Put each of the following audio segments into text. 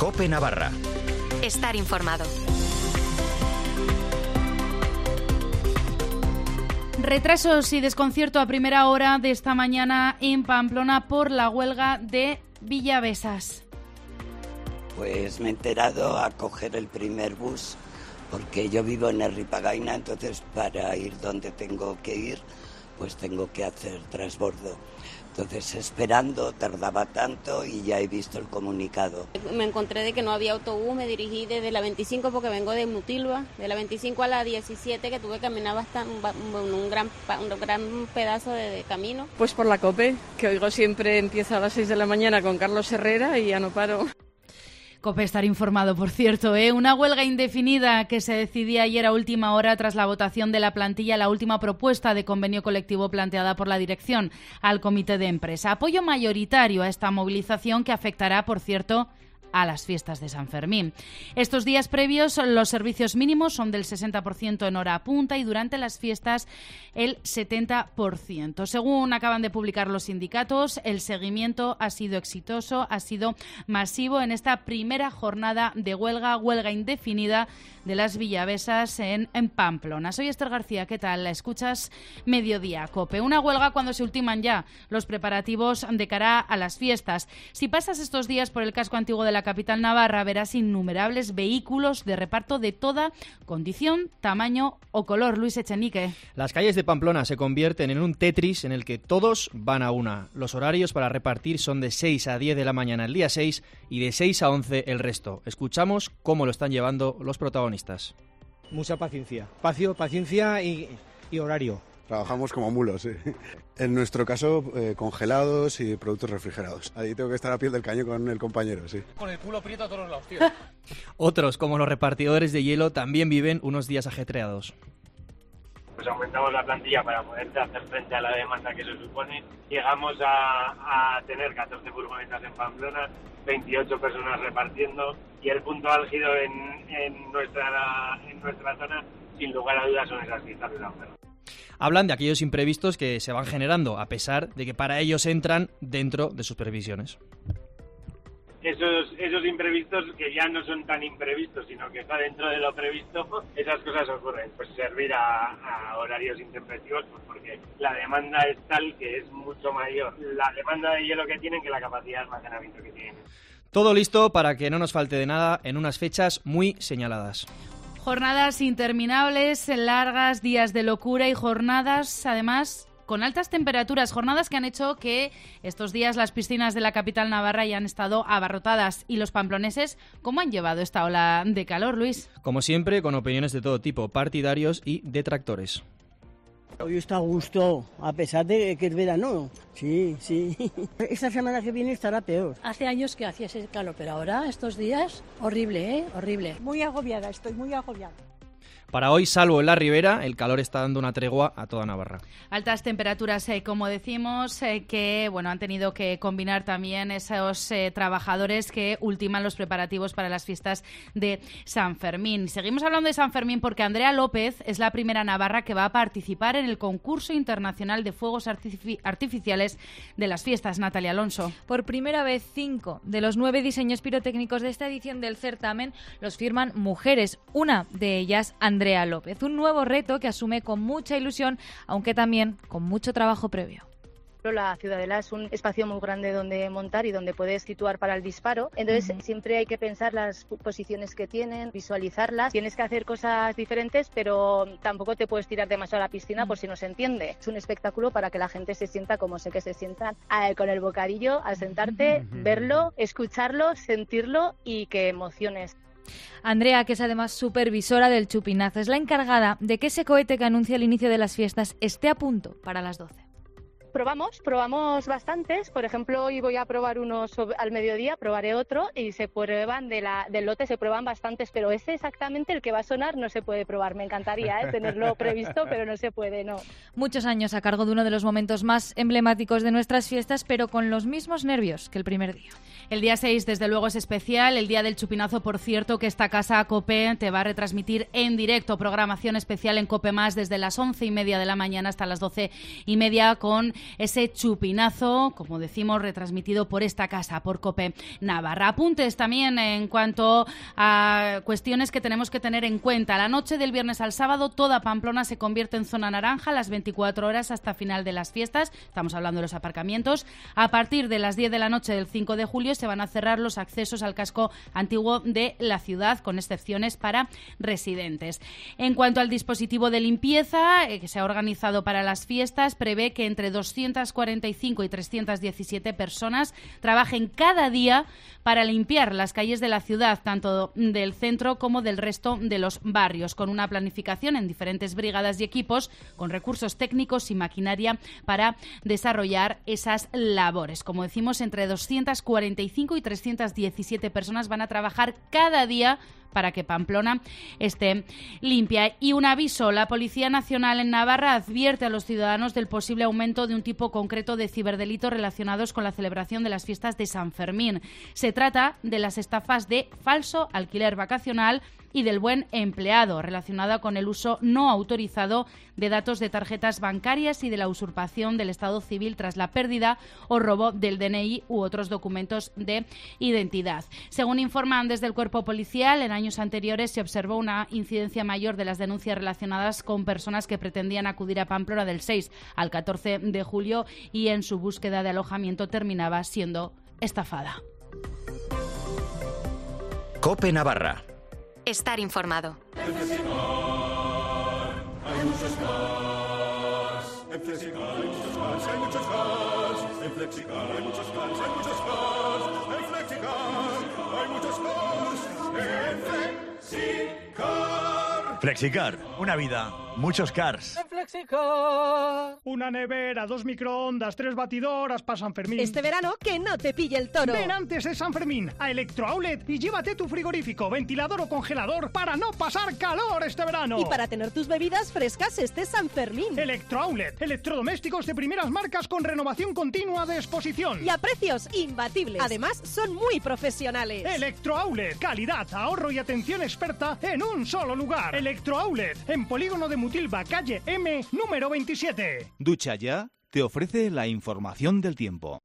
COPE Navarra. Estar informado. Retrasos y desconcierto a primera hora de esta mañana en Pamplona por la huelga de Villavesas. Pues me he enterado a coger el primer bus, porque yo vivo en Herripagaina, entonces para ir donde tengo que ir, pues tengo que hacer transbordo. Entonces esperando, tardaba tanto y ya he visto el comunicado. Me encontré de que no había autobús, me dirigí desde la 25 porque vengo de Mutilva, de la 25 a la 17 que tuve que caminar bastante, un gran pedazo de camino. Pues por la COPE, que oigo siempre, empieza a las 6 de la mañana con Carlos Herrera y ya no paro. COPE estar informado, por cierto, Una huelga indefinida que se decidía ayer a última hora tras la votación de la plantilla, la última propuesta de convenio colectivo planteada por la dirección al comité de empresa. Apoyo mayoritario a esta movilización que afectará, por cierto, a las fiestas de San Fermín. Estos días previos los servicios mínimos son del 60% en hora punta y durante las fiestas el 70%. Según acaban de publicar los sindicatos, el seguimiento ha sido exitoso, ha sido masivo en esta primera jornada de huelga indefinida de las Villavesas en Pamplona. Soy Esther García, ¿qué tal? La escuchas Mediodía COPE. Una huelga cuando se ultiman ya los preparativos de cara a las fiestas. Si pasas estos días por el casco antiguo de la capital navarra, verás innumerables vehículos de reparto de toda condición, tamaño o color. Luis Echenique. Las calles de Pamplona se convierten en un Tetris en el que todos van a una. Los horarios para repartir son de 6 a 10 de la mañana el día 6 y de 6 a 11 el resto. Escuchamos cómo lo están llevando los protagonistas. Mucha paciencia, paciencia y horario. Trabajamos como mulos, sí. En nuestro caso, congelados y productos refrigerados. Ahí tengo que estar a pie del cañón con el compañero, sí. Con el culo prieto a todos lados, tío. Otros, como los repartidores de hielo, también viven unos días ajetreados. Pues aumentamos la plantilla para poder hacer frente a la demanda que se supone. Llegamos a tener 14 furgonetas en Pamplona, 28 personas repartiendo, y el punto álgido en nuestra zona, sin lugar a dudas, son esas fiestas de San Fermín. Hablan de aquellos imprevistos que se van generando, a pesar de que para ellos entran dentro de sus previsiones. Esos imprevistos que ya no son tan imprevistos, sino que está dentro de lo previsto, esas cosas ocurren. Pues servir a horarios intempestivos, pues porque la demanda es tal que es mucho mayor la demanda de hielo que tienen que la capacidad de almacenamiento que tienen. Todo listo para que no nos falte de nada en unas fechas muy señaladas. Jornadas interminables, largas, días de locura y jornadas, además, con altas temperaturas, jornadas que han hecho que estos días las piscinas de la capital navarra ya han estado abarrotadas. ¿Y los pamploneses cómo han llevado esta ola de calor, Luis? Como siempre, con opiniones de todo tipo, partidarios y detractores. Hoy está a gusto, a pesar de que es verano. Sí. Esta semana que viene estará peor. Hace años que hacía ese calor, pero ahora, estos días, horrible, horrible. Muy agobiada, estoy muy agobiada. Para hoy, salvo en la Ribera, el calor está dando una tregua a toda Navarra. Altas temperaturas, como decimos, que han tenido que combinar también esos trabajadores que ultiman los preparativos para las fiestas de San Fermín. Seguimos hablando de San Fermín porque Andrea López es la primera navarra que va a participar en el concurso internacional de fuegos artificiales de las fiestas. Natalia Alonso. Por primera vez, 5 de los 9 diseños pirotécnicos de esta edición del certamen los firman mujeres. Una de ellas, Andrea López. Un nuevo reto que asume con mucha ilusión, aunque también con mucho trabajo previo. La Ciudadela es un espacio muy grande donde montar y donde puedes situar para el disparo. Entonces siempre hay que pensar las posiciones que tienen, visualizarlas. Tienes que hacer cosas diferentes, pero tampoco te puedes tirar demasiado a la piscina por si no se entiende. Es un espectáculo para que la gente se sienta como sé que se sientan, con el bocadillo, al sentarte, verlo, escucharlo, sentirlo y que emociones. Andrea, que es además supervisora del chupinazo, es la encargada de que ese cohete que anuncia el inicio de las fiestas esté a punto para las 12. Probamos bastantes. Por ejemplo, hoy voy a probar unos al mediodía, probaré otro y se prueban del lote, se prueban bastantes, pero ese exactamente el que va a sonar no se puede probar. Me encantaría tenerlo previsto, pero no se puede, no. Muchos años a cargo de uno de los momentos más emblemáticos de nuestras fiestas, pero con los mismos nervios que el primer día. El día 6, desde luego, es especial. El día del chupinazo, por cierto, que esta casa COPE te va a retransmitir en directo. Programación especial en COPE+, desde las 11:30 de la mañana hasta las 12:30, con ese chupinazo, como decimos, retransmitido por esta casa, por COPE Navarra. Apuntes también en cuanto a cuestiones que tenemos que tener en cuenta. La noche del viernes al sábado, toda Pamplona se convierte en zona naranja las 24 horas hasta final de las fiestas. Estamos hablando de los aparcamientos. A partir de las 10 de la noche del 5 de julio se van a cerrar los accesos al casco antiguo de la ciudad, con excepciones para residentes. En cuanto al dispositivo de limpieza que se ha organizado para las fiestas, prevé que entre 245 y 317 personas trabajen cada día para limpiar las calles de la ciudad, tanto del centro como del resto de los barrios, con una planificación en diferentes brigadas y equipos, con recursos técnicos y maquinaria para desarrollar esas labores. Como decimos, entre 245 y 317 personas van a trabajar cada día para que Pamplona esté limpia. Y un aviso, la Policía Nacional en Navarra advierte a los ciudadanos del posible aumento de un tipo concreto de ciberdelitos relacionados con la celebración de las fiestas de San Fermín. Se trata de las estafas de falso alquiler vacacional y del buen empleado, relacionada con el uso no autorizado de datos de tarjetas bancarias y de la usurpación del estado civil tras la pérdida o robo del DNI u otros documentos de identidad. Según informan desde el cuerpo policial, en años anteriores se observó una incidencia mayor de las denuncias relacionadas con personas que pretendían acudir a Pamplona del 6 al 14 de julio y en su búsqueda de alojamiento terminaba siendo estafada. COPE Navarra. Estar informado. En Flexicar hay muchos cars. En Flexicar hay muchos cars, hay muchos cars. En Flexicar hay muchos cars, hay muchos cars. En Flexicar hay muchos cars. En Flexicar. Flexicar, una vida, muchos cars. En Flexicar. Una nevera, 2 microondas, 3 batidoras para San Fermín. Este verano que no te pille el toro. Ven antes de San Fermín a Electro Outlet y llévate tu frigorífico, ventilador o congelador para no pasar calor este verano. Y para tener tus bebidas frescas este San Fermín. Electro Outlet, electrodomésticos de primeras marcas con renovación continua de exposición. Y a precios imbatibles. Además, son muy profesionales. Electro Outlet, calidad, ahorro y atención experta en un solo lugar. Electro Outlet, en Polígono de Mutilva, calle M, número 27. Ducha Ya te ofrece la información del tiempo.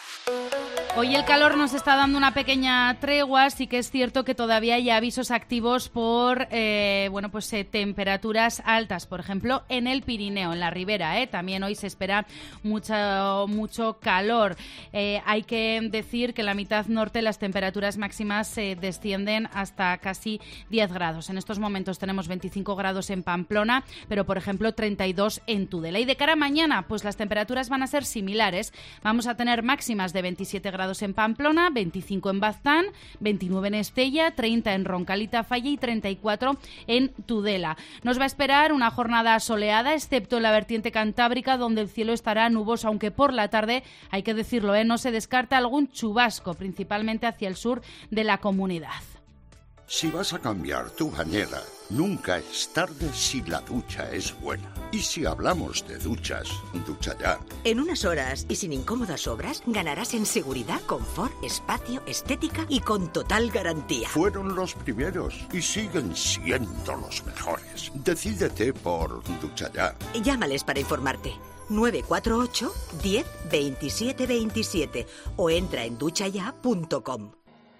Hoy el calor nos está dando una pequeña tregua, sí que es cierto que todavía hay avisos activos por temperaturas altas, por ejemplo en el Pirineo, en la Ribera, también hoy se espera mucho calor. Hay que decir que en la mitad norte las temperaturas máximas descienden hasta casi 10 grados. En estos momentos tenemos 25 grados en Pamplona, pero por ejemplo 32 en Tudela. Y de cara a mañana, pues las temperaturas van a ser similares. Vamos a tener máximas de 27 grados en Pamplona, 25 en Baztán, 29 en Estella, 30 en Roncalita Falla y 34 en Tudela. Nos va a esperar una jornada soleada, excepto en la vertiente cantábrica, donde el cielo estará nuboso, aunque por la tarde, hay que decirlo, no se descarta algún chubasco, principalmente hacia el sur de la comunidad. Si vas a cambiar tu bañera, nunca es tarde si la ducha es buena. Y si hablamos de duchas, Ducha Ya. En unas horas y sin incómodas obras, ganarás en seguridad, confort, espacio, estética y con total garantía. Fueron los primeros y siguen siendo los mejores. Decídete por Ducha Ya. Llámales para informarte. 948 10 27 27 o entra en duchaya.com.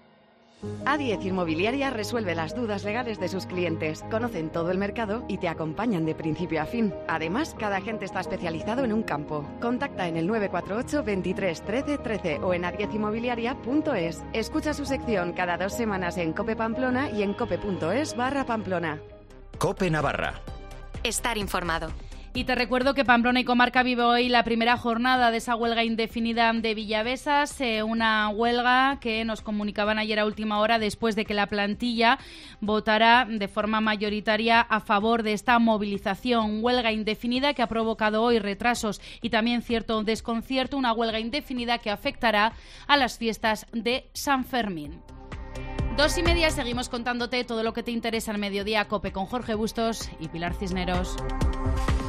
A10 Inmobiliaria resuelve las dudas legales de sus clientes, conocen todo el mercado y te acompañan de principio a fin. Además, cada agente está especializado en un campo. Contacta en el 948 23 13 13 o en a10inmobiliaria.es. Escucha su sección cada 2 semanas en COPE Pamplona y en cope.es/Pamplona. COPE Navarra. Estar informado. Y te recuerdo que Pamplona y Comarca vive hoy la primera jornada de esa huelga indefinida de Villavesas, una huelga que nos comunicaban ayer a última hora después de que la plantilla votara de forma mayoritaria a favor de esta movilización. Huelga indefinida que ha provocado hoy retrasos y también cierto desconcierto, una huelga indefinida que afectará a las fiestas de San Fermín. 2:30, seguimos contándote todo lo que te interesa al mediodía. COPE con Jorge Bustos y Pilar Cisneros.